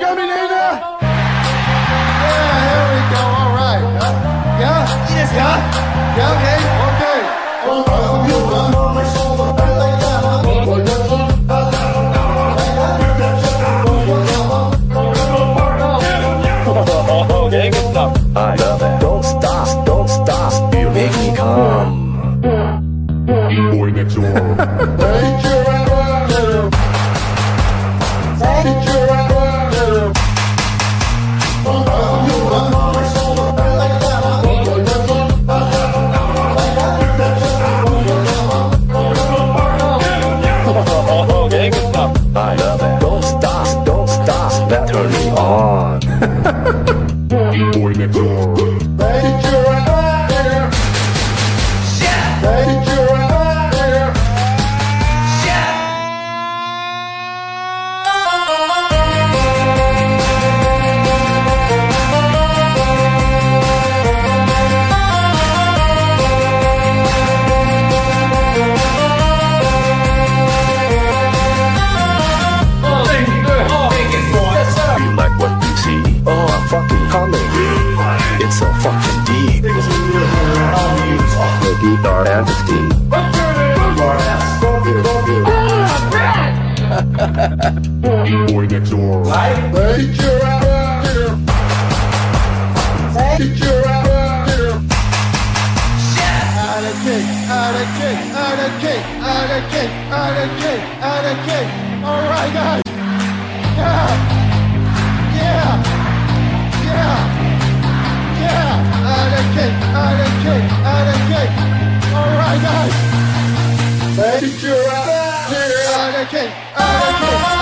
hear me, nigga? Yeah, here we go. All right. Yeah? Yes, Yeah, okay. Okay, good stuff. I love it. Don't stop. You make me come. Boy next door. Okay, good stuff. I love it. Don't stop. That turn me on. Boy next door. You like what you see? Oh, I'm fucking coming. It's so fucking deep. The guitar entity. Boy next door. Out of cake. All right, guys. Yeah. Out of cake. All right, guys. Out of cake.